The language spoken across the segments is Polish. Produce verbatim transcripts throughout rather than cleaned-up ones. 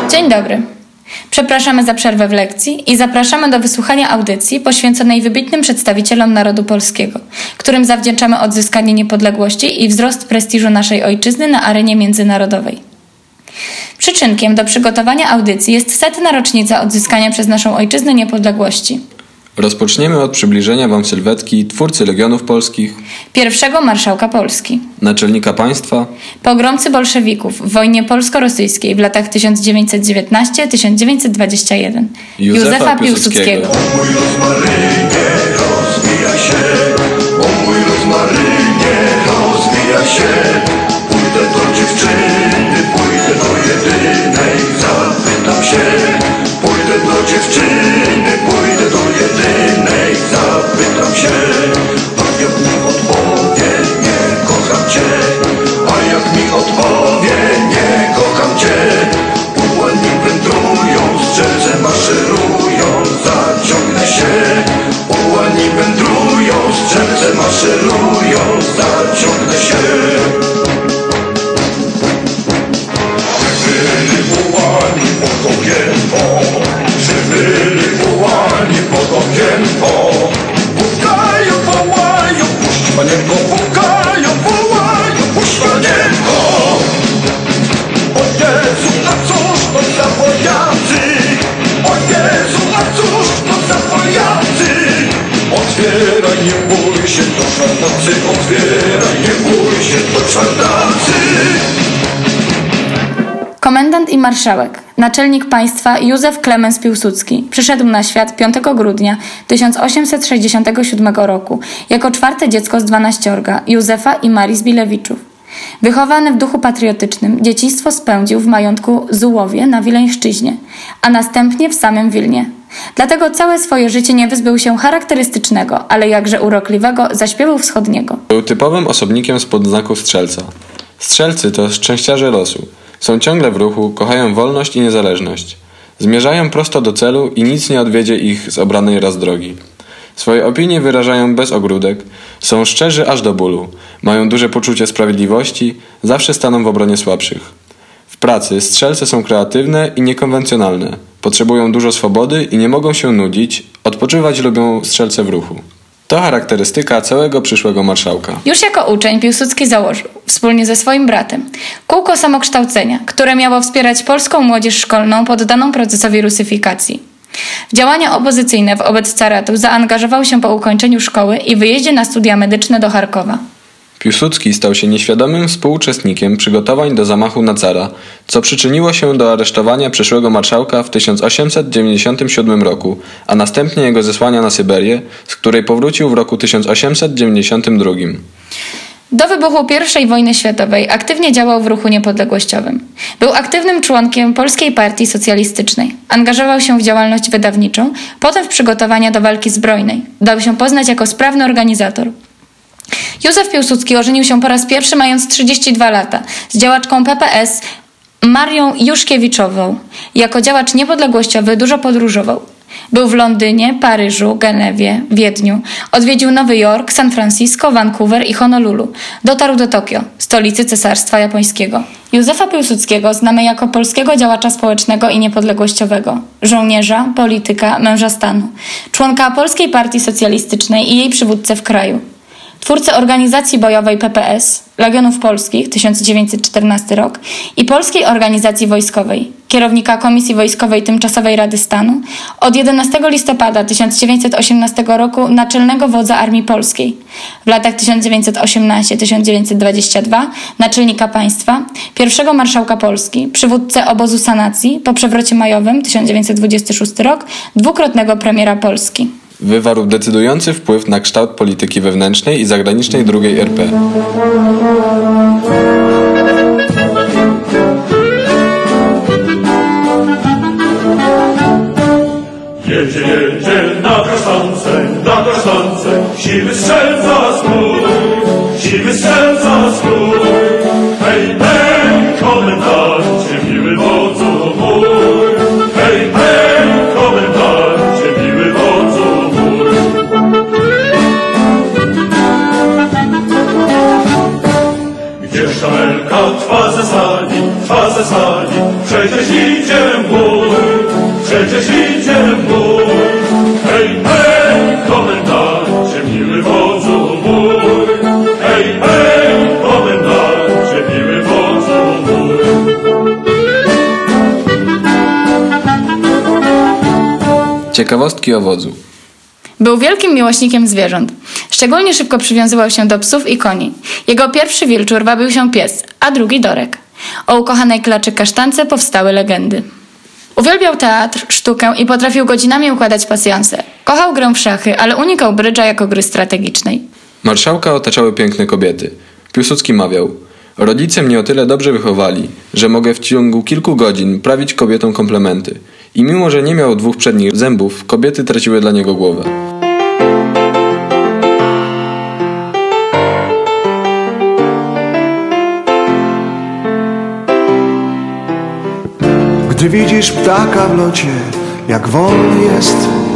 Dzień dobry. Przepraszamy za przerwę w lekcji i zapraszamy do wysłuchania audycji poświęconej wybitnym przedstawicielom narodu polskiego, którym zawdzięczamy odzyskanie niepodległości i wzrost prestiżu naszej ojczyzny na arenie międzynarodowej. Przyczynkiem do przygotowania audycji jest setna rocznica odzyskania przez naszą ojczyznę niepodległości. Rozpoczniemy od przybliżenia Wam sylwetki twórcy Legionów Polskich, pierwszego marszałka Polski, naczelnika państwa, pogromcy bolszewików w wojnie polsko-rosyjskiej w latach tysiąc dziewięćset dziewiętnaście do tysiąc dziewięćset dwudziestego pierwszego, Józefa, Józefa Piłsudskiego. Piłsudskiego. O mój rozmarynie, rozwija się, o mój rozmarynie, rozwija się. Pójdę do dziewczyny, pójdę do jedynej, zapytam się. Pójdę do dziewczyny, pójdę do jedynej, zapytam się. A jak mi odpowie, nie kocham cię. A jak mi odpowie, nie kocham cię. Ułani wędrują, strzelce maszerują, zaciągnę się. Ułani wędrują, strzelce maszerują, zaciągnę się. Byli ułani pod ogienką, czy byli ułani pod ogienką. Pukają, wołają, puść panienko, pukają, wołają, puść panienko. O Jezu, a cóż to za wojacy? O Jezu, a cóż to za wojacy? Otwieraj, nie bój się, to czarnacy, otwieraj, nie bój się, to czarnacy. Komendant i marszałek, naczelnik państwa Józef Klemens Piłsudski przyszedł na świat piątego grudnia tysiąc osiemset sześćdziesiątego siódmego roku jako czwarte dziecko z dwanaściorga Józefa i Marii Zbilewiczów. Wychowany w duchu patriotycznym, dzieciństwo spędził w majątku Zułowie na Wileńszczyźnie, a następnie w samym Wilnie. Dlatego całe swoje życie nie wyzbył się charakterystycznego, ale jakże urokliwego zaśpiewu wschodniego. Był typowym osobnikiem spod znaku strzelca. Strzelcy to szczęściarze losu. Są ciągle w ruchu, kochają wolność i niezależność. Zmierzają prosto do celu i nic nie odwiedzie ich z obranej raz drogi. Swoje opinie wyrażają bez ogródek, są szczerzy aż do bólu, mają duże poczucie sprawiedliwości, zawsze staną w obronie słabszych. W pracy strzelce są kreatywne i niekonwencjonalne, potrzebują dużo swobody i nie mogą się nudzić, odpoczywać lubią strzelce w ruchu. To charakterystyka całego przyszłego marszałka. Już jako uczeń Piłsudski założył, wspólnie ze swoim bratem, kółko samokształcenia, które miało wspierać polską młodzież szkolną poddaną procesowi rusyfikacji. W działania opozycyjne wobec caratu zaangażował się po ukończeniu szkoły i wyjeździe na studia medyczne do Charkowa. Piłsudski stał się nieświadomym współuczestnikiem przygotowań do zamachu na cara, co przyczyniło się do aresztowania przyszłego marszałka w tysiąc osiemset dziewięćdziesiątym siódmym roku, a następnie jego zesłania na Syberię, z której powrócił w roku tysiąc osiemset dziewięćdziesiątym drugim. Do wybuchu pierwszej wojny światowej aktywnie działał w ruchu niepodległościowym. Był aktywnym członkiem Polskiej Partii Socjalistycznej. Angażował się w działalność wydawniczą, potem w przygotowania do walki zbrojnej. Dał się poznać jako sprawny organizator. Józef Piłsudski ożenił się po raz pierwszy mając trzydzieści dwa lata z działaczką P P S Marią Juszkiewiczową. Jako działacz niepodległościowy dużo podróżował. Był w Londynie, Paryżu, Genewie, Wiedniu. Odwiedził Nowy Jork, San Francisco, Vancouver i Honolulu. Dotarł do Tokio, stolicy Cesarstwa Japońskiego. Józefa Piłsudskiego znamy jako polskiego działacza społecznego i niepodległościowego, żołnierza, polityka, męża stanu, członka Polskiej Partii Socjalistycznej i jej przywódcę w kraju. Twórcy organizacji bojowej P P S, Legionów Polskich, tysiąc dziewięćset czternasty rok i Polskiej Organizacji Wojskowej, kierownika Komisji Wojskowej Tymczasowej Rady Stanu, od jedenastego listopada tysiąc dziewięćset osiemnastego roku naczelnego wodza Armii Polskiej, w latach tysiąc dziewięćset osiemnasty do tysiąc dziewięćset dwudziestego drugiego naczelnika państwa, pierwszego marszałka Polski, przywódcę obozu sanacji po przewrocie majowym tysiąc dziewięćset dwudziesty szósty rok, dwukrotnego premiera Polski. Wywarł decydujący wpływ na kształt polityki wewnętrznej i zagranicznej drugiej R P. Jedzie, jedzie na kasztance, na kasztance, siwy strzelca strój, siwy strzelca strój. Hej, hej, komendancie, miły wodzu mój, hej, hej, komendancie, miły wodzu mój. Gdzie sztamelka trwa ze sali, trwa ze sali, przecież idzie Ciekawostki o wodzu. Był wielkim miłośnikiem zwierząt. Szczególnie szybko przywiązywał się do psów i koni. Jego pierwszy wilczur wabił się pies, a drugi Dorek. O ukochanej klaczy kasztance powstały legendy. Uwielbiał teatr, sztukę i potrafił godzinami układać pasjanse. Kochał grę w szachy, ale unikał brydża jako gry strategicznej. Marszałka otaczały piękne kobiety. Piłsudski mawiał: rodzice mnie o tyle dobrze wychowali, że mogę w ciągu kilku godzin prawić kobietom komplementy. I mimo, że nie miał dwóch przednich zębów, kobiety traciły dla niego głowę. Gdy widzisz ptaka w locie, jak wolny jest,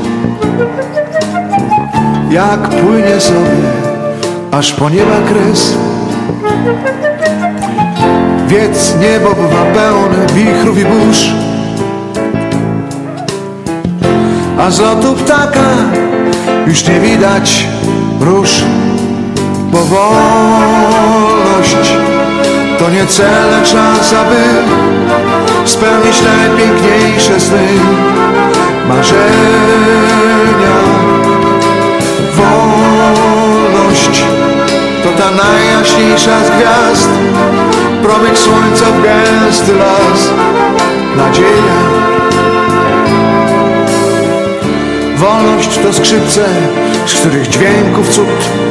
jak płynie sobie, aż po nieba kres. Wiedz, niebo bywa pełne wichrów i burz, a z lotu ptaka już nie widać róż. Bo wolność to nie cel, lecz czas, aby spełnić najpiękniejsze sny, marzenia. Wolność to ta najjaśniejsza z gwiazd, promyk słońca w gęsty las, nadzieja. Wolność to skrzypce, z których dźwięków cud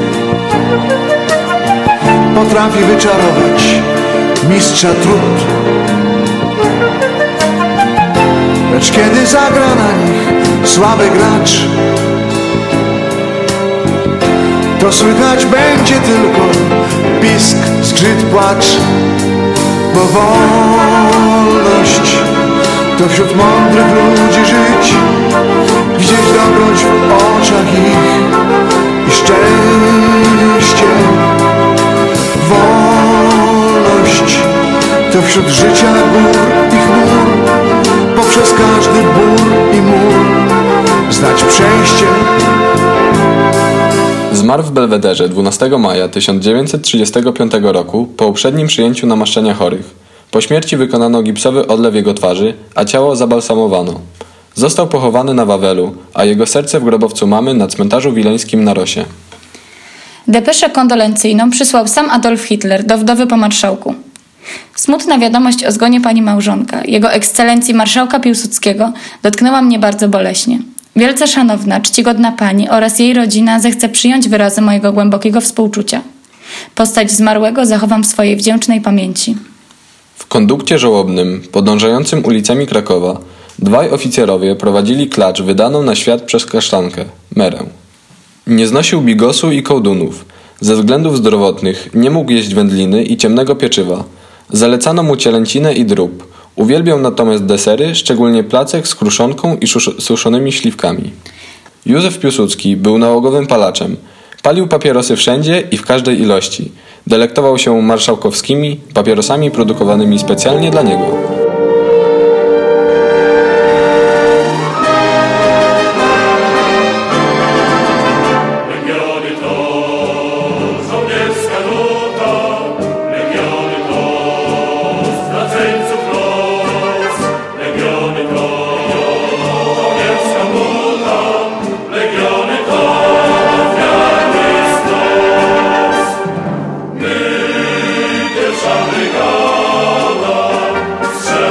potrafi wyczarować mistrza trud. Lecz kiedy zagra na nich słaby gracz, to słychać będzie tylko pisk, zgrzyt, płacz. Bo wolność to wśród mądrych ludzi żyć, widzieć dobroć w oczach ich i szczęście. Wolność to wśród życia gór i chmur, poprzez każdy ból i mur znać przejście. Zmarł w Belwederze dwunastego maja tysiąc dziewięćset trzydziestego piątego roku po uprzednim przyjęciu namaszczenia chorych. Po śmierci wykonano gipsowy odlew jego twarzy, a ciało zabalsamowano. Został pochowany na Wawelu, a jego serce w grobowcu mamy na cmentarzu wileńskim na Rosie. Depeszę kondolencyjną przysłał sam Adolf Hitler do wdowy po marszałku. Smutna wiadomość o zgonie pani małżonka, jego ekscelencji marszałka Piłsudskiego, dotknęła mnie bardzo boleśnie. Wielce szanowna, czcigodna pani oraz jej rodzina zechce przyjąć wyrazy mojego głębokiego współczucia. Postać zmarłego zachowam w swojej wdzięcznej pamięci. W kondukcie żałobnym, podążającym ulicami Krakowa, dwaj oficerowie prowadzili klacz wydaną na świat przez kasztankę, Merę. Nie znosił bigosu i kołdunów. Ze względów zdrowotnych nie mógł jeść wędliny i ciemnego pieczywa. Zalecano mu cielęcinę i drób. Uwielbiał natomiast desery, szczególnie placek z kruszonką i suszonymi śliwkami. Józef Piłsudski był nałogowym palaczem. Palił papierosy wszędzie i w każdej ilości. Delektował się marszałkowskimi papierosami produkowanymi specjalnie dla niego. Strzelcy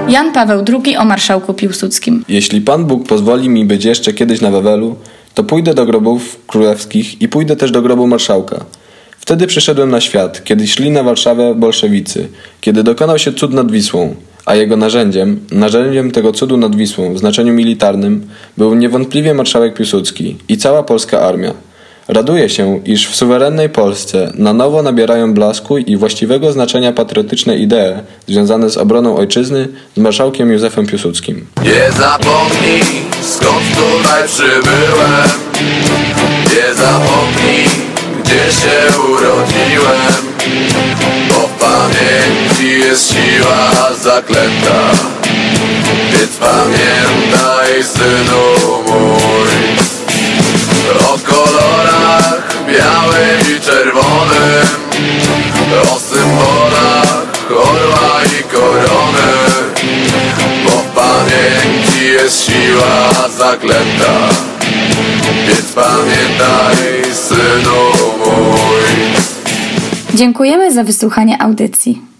Jan Paweł drugi o marszałku Piłsudskim. Jeśli Pan Bóg pozwoli mi być jeszcze kiedyś na Wawelu, to pójdę do grobów królewskich i pójdę też do grobu marszałka. Wtedy przyszedłem na świat, kiedy szli na Warszawę bolszewicy, kiedy dokonał się cud nad Wisłą, a jego narzędziem, narzędziem tego cudu nad Wisłą w znaczeniu militarnym był niewątpliwie marszałek Piłsudski i cała polska armia. Raduję się, iż w suwerennej Polsce na nowo nabierają blasku i właściwego znaczenia patriotyczne idee związane z obroną ojczyzny z marszałkiem Józefem Piłsudskim. Nie zapomnij, skąd tutaj przybyłem. Nie zapomnij, gdzie się urodziłem. Bo w pamięci jest siła zaklęta. Więc pamiętaj, synu mój, o kolorach białym i czerwonym, o symbolach orła i korony. Bo w pamięci jest siła zaklęta. Więc pamiętaj, synu mój. Dziękujemy za wysłuchanie audycji.